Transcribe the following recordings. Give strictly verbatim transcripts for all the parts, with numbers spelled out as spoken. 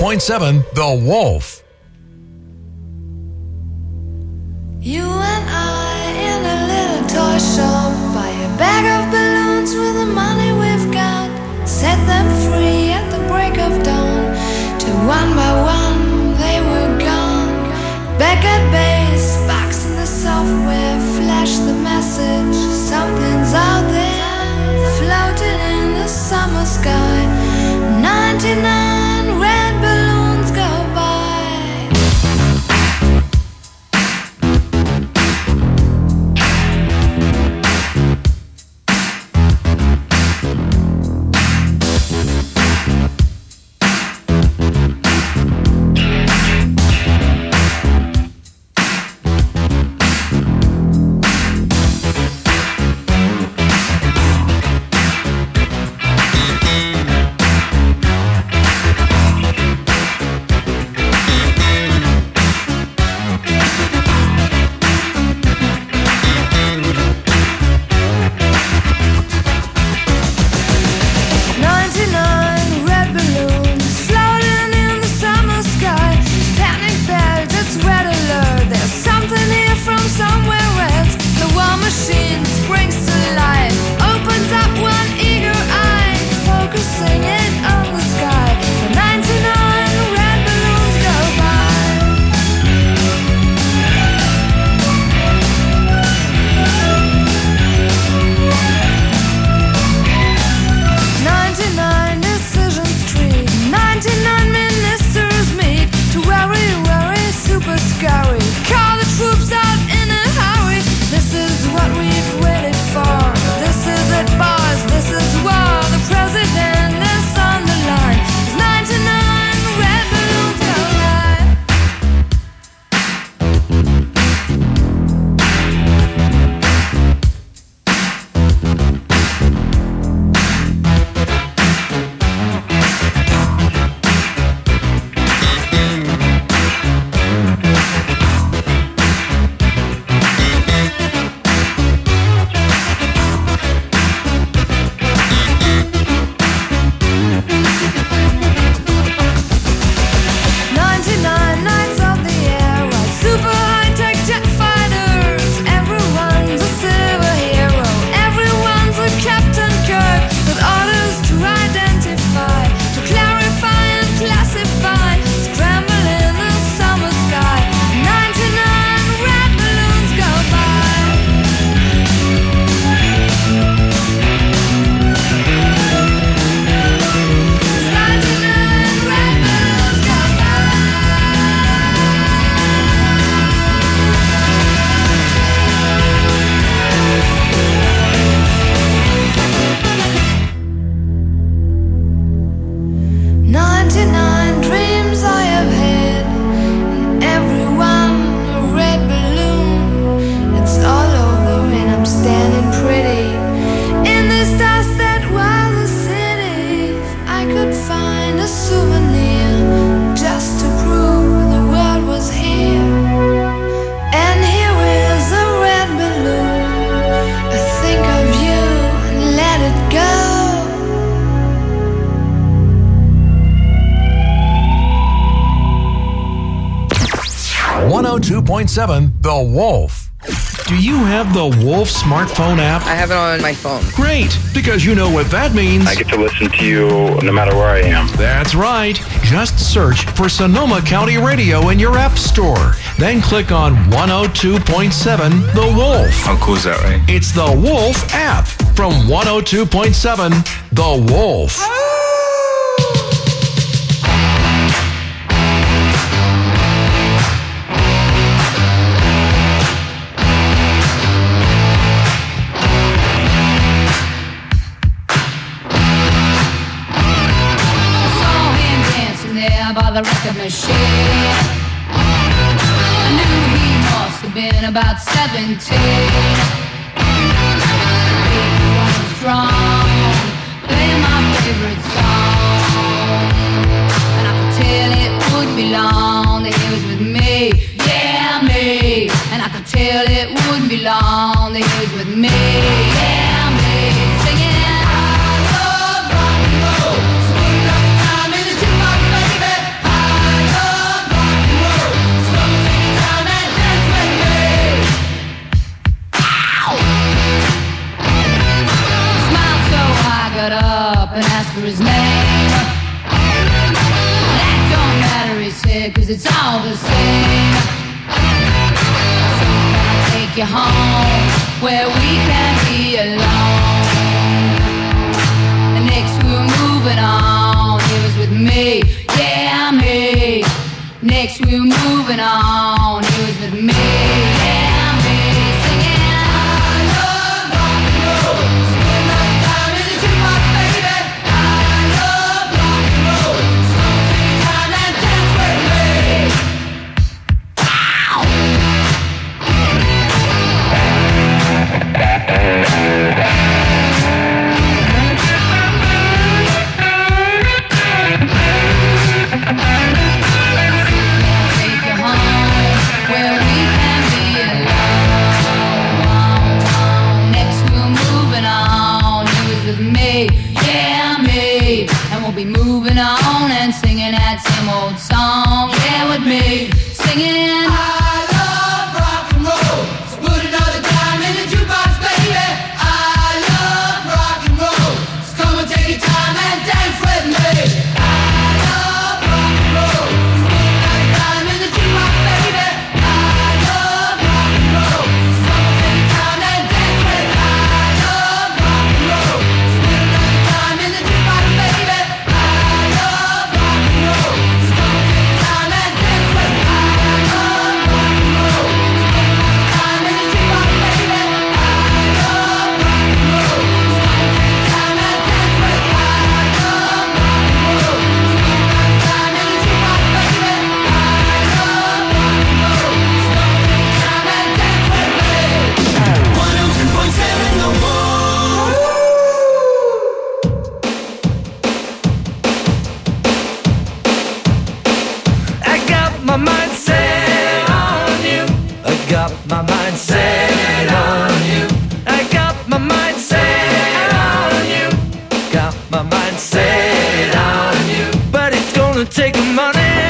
point seven The Wolf. You and I in a little toy shop, buy a bag of balloons with the money we've got, set them free at the break of dawn, till one by one they were gone. Back at base, box in the software, flash the message, something's out there, floating in the summer sky. ninety-nine red balloons go by. one oh two point seven The Wolf. Do you have the Wolf smartphone app? I have it on my phone. Great, because you know what that means. I get to listen to you no matter where I am. That's right. Just search for Sonoma County Radio in your app store. Then click on one oh two point seven The Wolf. How cool is that, right? It's the Wolf app from one oh two point seven The Wolf. By the record machine, I knew he must have been about seventeen. He was going strong, playing my favorite song, and I could tell it wouldn't be long that he was with me, yeah me. And I could tell it wouldn't be long that he was with me, yeah me. Singing. I love rock and roll, smooth like time in the jukebox, baby. I it, cause it's all the same. So I'll take you home where we can be alone. And next we're moving on. It was with me, yeah, me. Next we're moving on. It was with me, yeah, me. Singing, I love rock and roll. Spend my time in the jukebox, baby. I love rock and roll. So take time and dance with me. Ow! Be moving on and singing that same old song, yeah, with me, singing I love rock and roll, so put another dime in the jukebox, baby. I love rock and roll, so come and take your time and dance with me. I love rock and roll, so put another dime in the jukebox, baby. I love rock and roll, so come and take your time and dance with me. I love rock and roll, so put another dime in the jukebox, baby. My mind set on you. I got my mind set on you. Got my mind set on you. But it's gonna take money,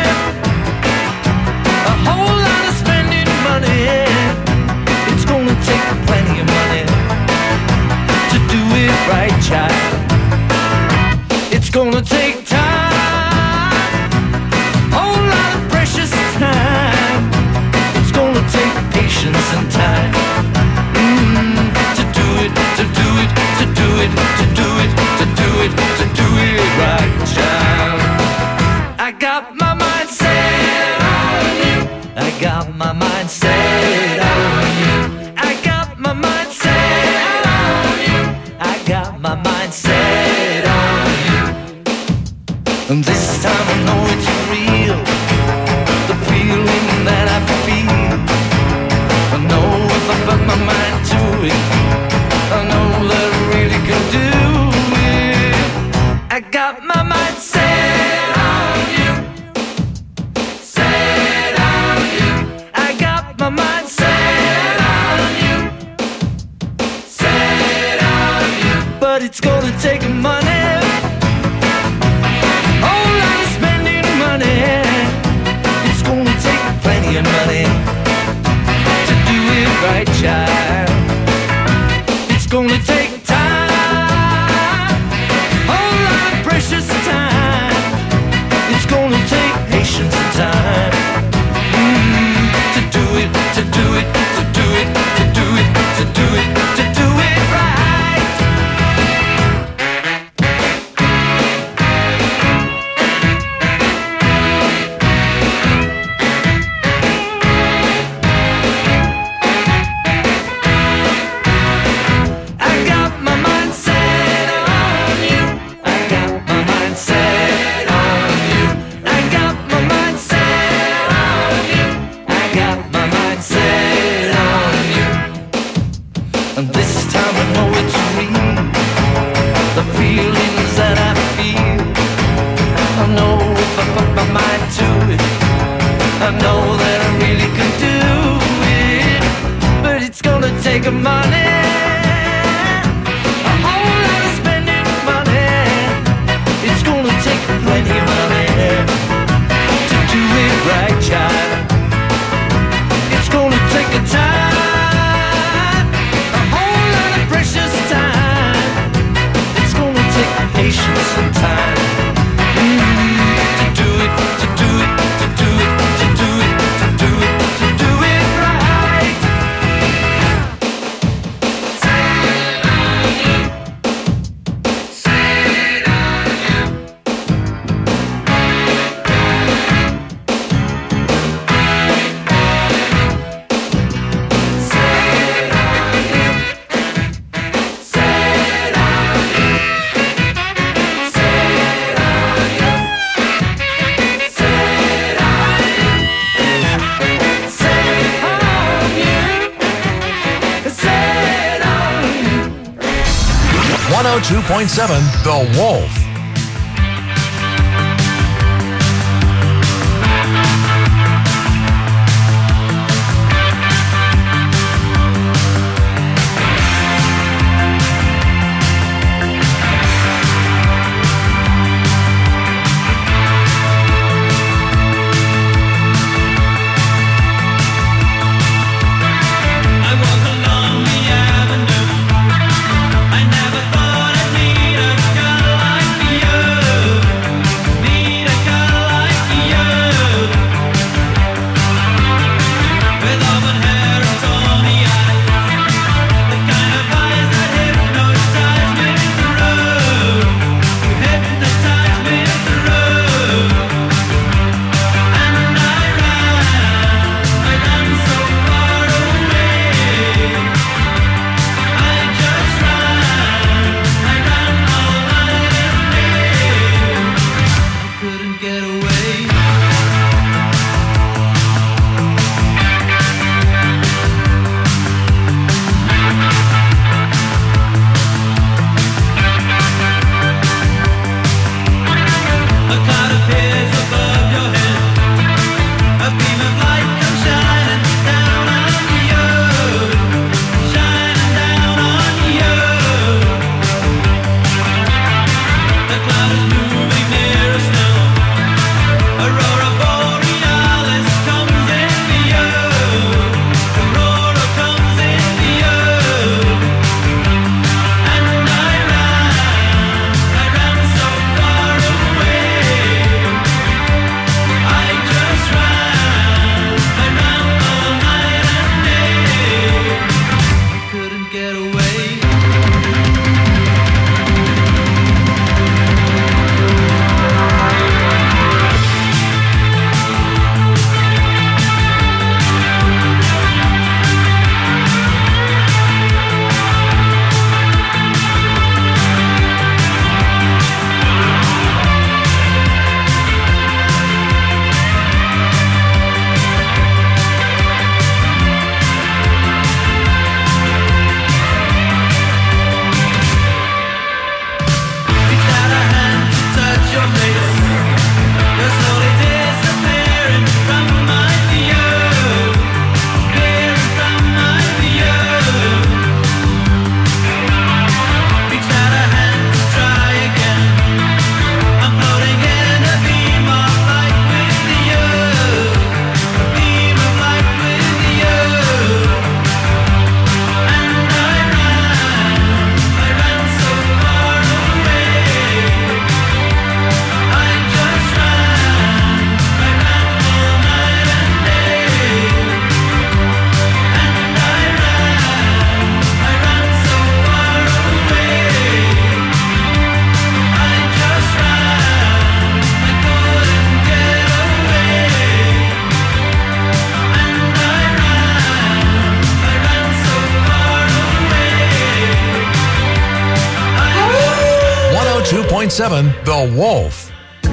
a whole lot of spending money. It's gonna take plenty of money to do it right, child. It's gonna take time, a whole lot of precious time. It's gonna take patience and time mm, to do it, to do it, to do it, to do it, to do it, to do it right, child. I got my mind set on you. I got my mind set on you. I got my mind set on you. I got my mind set on you. And this time I know it's real, the feeling that I feel. I know if I put my mind to it, I know that I really can do it. I got my mind set on you, set on you. I got my mind set on you, set on you. But it's gonna take money, whole lot of spending money. It's gonna take plenty of money, right, child. It's gonna take time, a whole lot of precious time. It's gonna take patience and time mm, to do it, to do it, to do it, to do it, to do it, to do it right. Take money, a whole lot of spending money. It's gonna take plenty of money to do it right, child. It's gonna take a time, a whole lot of precious time. It's gonna take patience and time mm, to do it, to do it, to do it. oh two point seven The Wolf. two point seven The Wolf.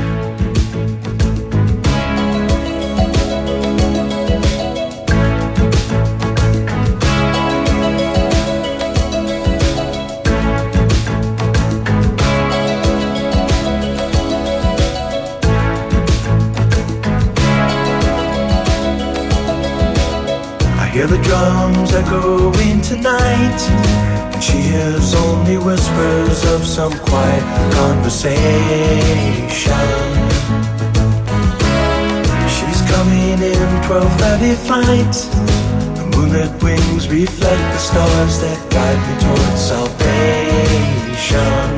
I hear the drums echoing tonight, and she hears only whispers of some quiet conversation. She's coming in twelve thirty flight. The moonlit wings reflect the stars that guide me towards salvation.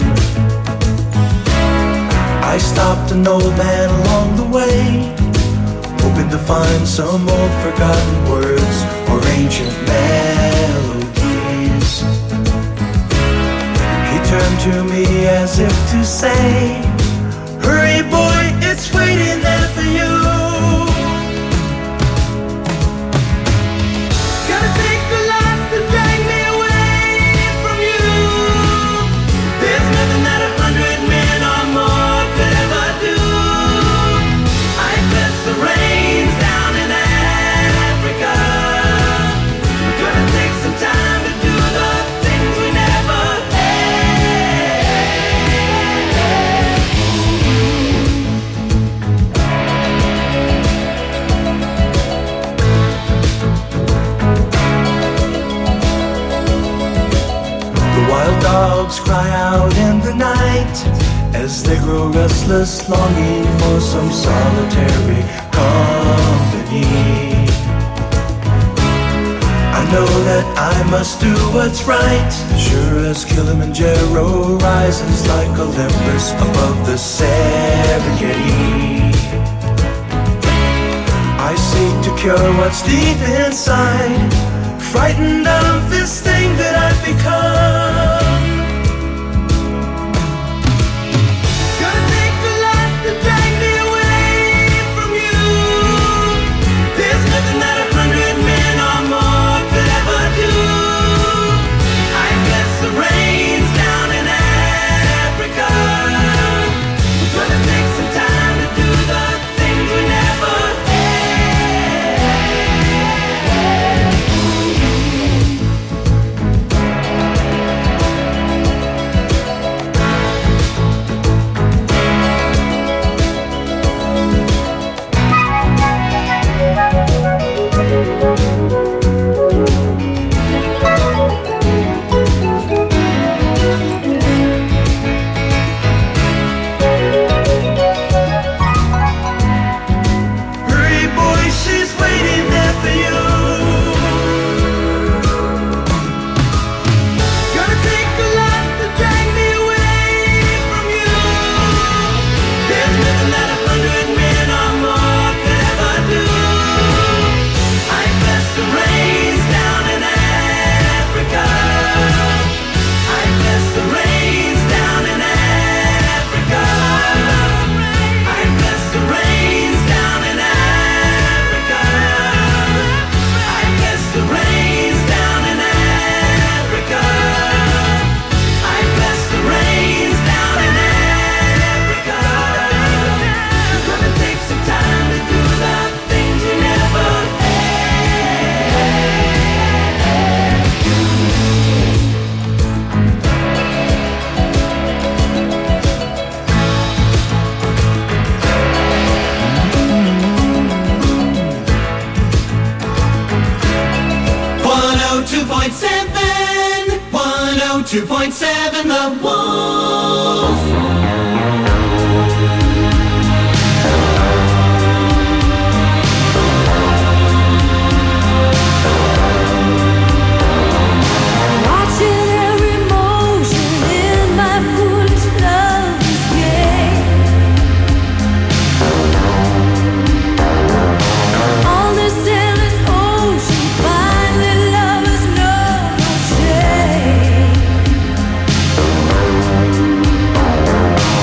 I stopped an old man along the way, hoping to find some old forgotten words or ancient melodies. He turned to me as if to say, hurry boy, it's waiting there for you. Gotta take a lot to drag me away from you. There's nothing that a hundred men or more could ever do. I bless the rains down in Africa. Gonna take some time to do the things we never had. as they grow restless, longing for some solitary company. I know that I must do what's right, sure as Kilimanjaro rises like Olympus above the Serengeti. I seek to cure what's deep inside, frightened of this thing that I've become. It's gonna take a lot to drag me away from you. There's nothing that a hundred men or more could ever do. I guess the rain's down in Africa. It's gonna take some time to do the things we never two point seven The Wolf. Watching every motion in my foolish love's game. On this endless ocean, finally lovers know no shame.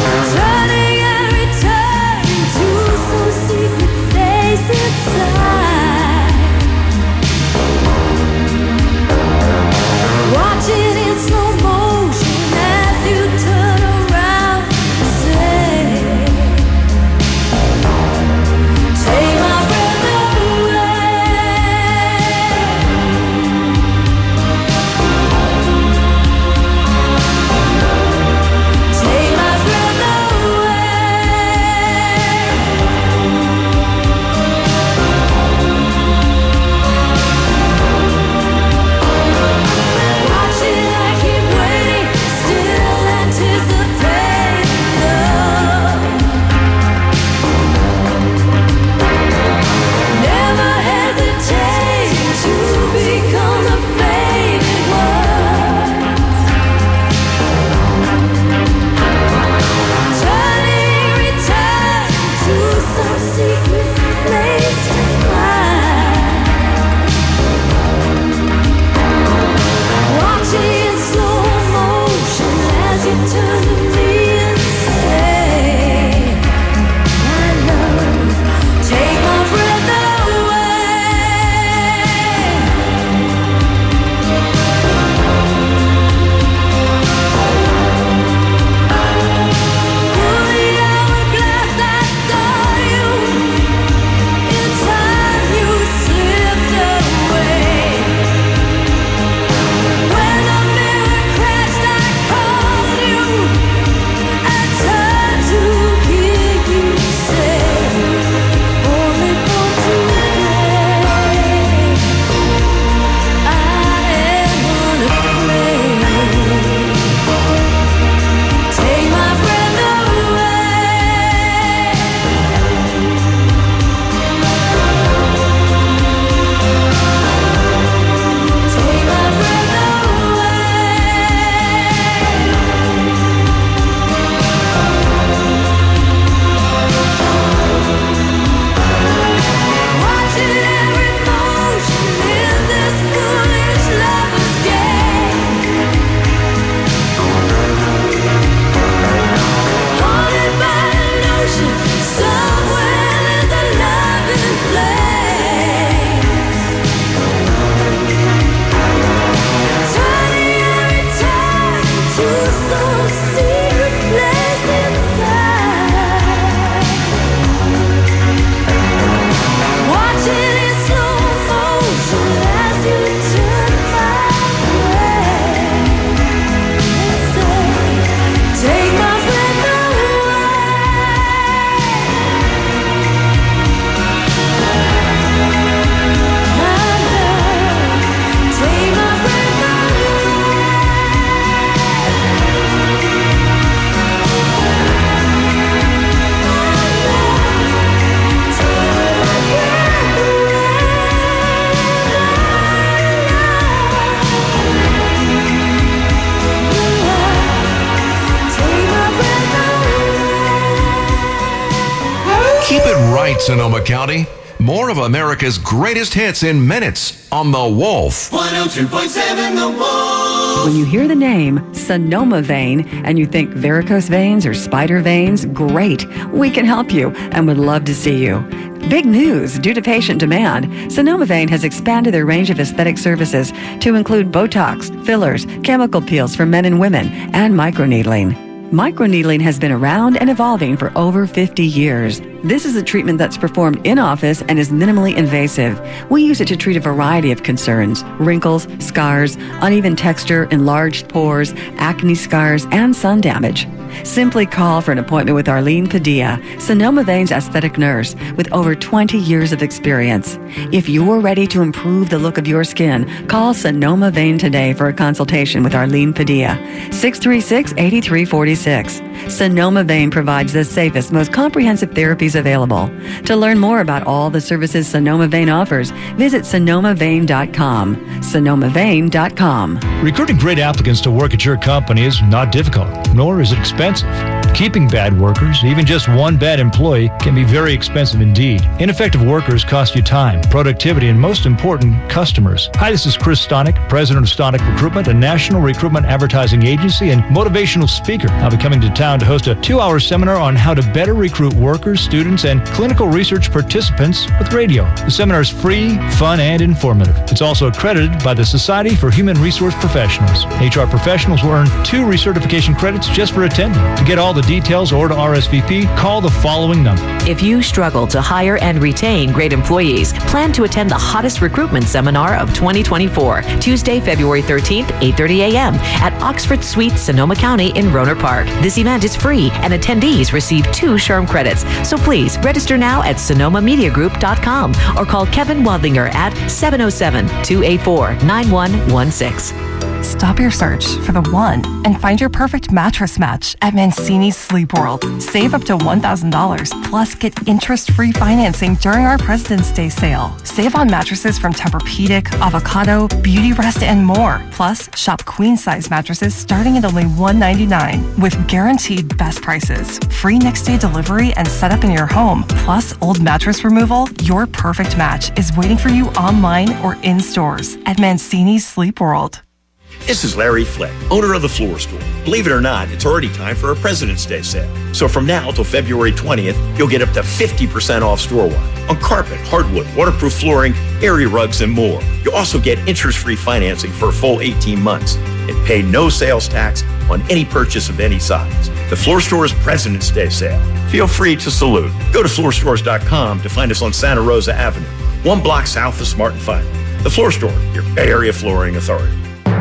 Sonoma County. More of America's greatest hits in minutes on The Wolf. one oh two point seven The Wolf. When you hear the name Sonoma Vein and you think varicose veins or spider veins, great. We can help you and would love to see you. Big news! Due to patient demand, Sonoma Vein has expanded their range of aesthetic services to include Botox, fillers, chemical peels for men and women, and microneedling. Microneedling has been around and evolving for over fifty years. This is a treatment that's performed in office and is minimally invasive. We use it to treat a variety of concerns: wrinkles, scars, uneven texture, enlarged pores, acne scars, and sun damage. Simply call for an appointment with Arlene Padilla, Sonoma Vein's aesthetic nurse with over twenty years of experience. If you're ready to improve the look of your skin, call Sonoma Vein today for a consultation with Arlene Padilla, six three six, eight three four six. Sonoma Vein provides the safest, most comprehensive therapies available. To learn more about all the services Sonoma Vein offers, visit sonoma vein dot com. sonoma vein dot com. Recruiting great applicants to work at your company is not difficult, nor is it expensive. Keeping bad workers, even just one bad employee, can be very expensive indeed. Ineffective workers cost you time, productivity, and most important, customers. Hi, this is Chris Stonick, president of Stonick Recruitment, a national recruitment advertising agency and motivational speaker. I'll be coming to town to host a two-hour seminar on how to better recruit workers, students, and clinical research participants with radio. The seminar is free, fun, and informative. It's also accredited by the Society for Human Resource Professionals. H R professionals will earn two recertification credits just for attending. To get all the details or to R S V P, call the following number. If you struggle to hire and retain great employees, plan to attend the hottest recruitment seminar of twenty twenty-four, Tuesday, February thirteenth, eight thirty a.m. at Oxford Suite, Sonoma County in Rohnert Park. This event is free and attendees receive two SHRM credits. So please register now at sonoma media group dot com or call Kevin Wadlinger at seven oh seven, two eight four, nine one one six. Stop your search for the one and find your perfect mattress match at Mancini's Sleep World. Save up to one thousand dollars plus get interest-free financing during our President's Day sale. Save on mattresses from Tempur-Pedic, Avocado, Beauty Rest, and more. Plus, shop queen-size mattresses starting at only one hundred ninety-nine dollars with guaranteed best prices, free next-day delivery, and setup in your home. Plus, old mattress removal. Your perfect match is waiting for you online or in stores at Mancini's Sleep World. This is Larry Flick, owner of the Floor Store. Believe it or not, it's already time for a President's Day sale. So from now till February twentieth, you'll get up to fifty percent off store-wide on carpet, hardwood, waterproof flooring, area rugs, and more. You'll also get interest-free financing for a full eighteen months and pay no sales tax on any purchase of any size. The Floor Store's President's Day sale. Feel free to salute. Go to floor stores dot com to find us on Santa Rosa Avenue, one block south of Smart and Final. The Floor Store, your Bay Area flooring authority.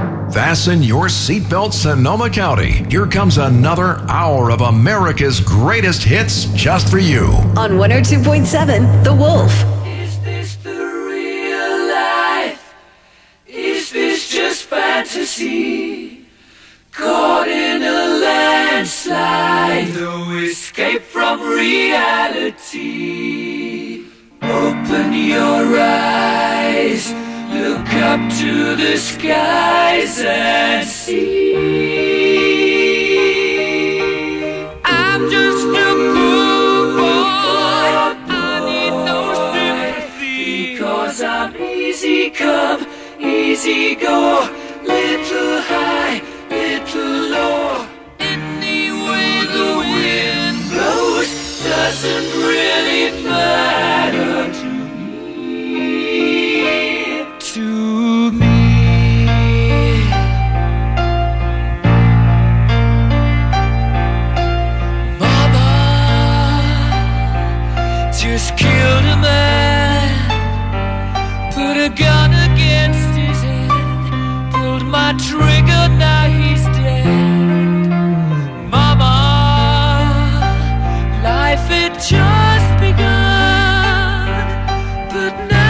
Fasten your seatbelt, Sonoma County. Here comes another hour of America's greatest hits just for you. On one oh two point seven, The Wolf. Is this the real life? Is this just fantasy? Caught in a landslide, no escape from reality. Open your eyes, look up to the skies and see. I'm just a poor boy, I need no sympathy, because I'm easy come, easy go, little high, little low. Any way the wind blows doesn't really matter to me, to me. Mama just killed a man, put a gun against his head, pulled my trigger, now he's dead. Mama, life had just begun, but now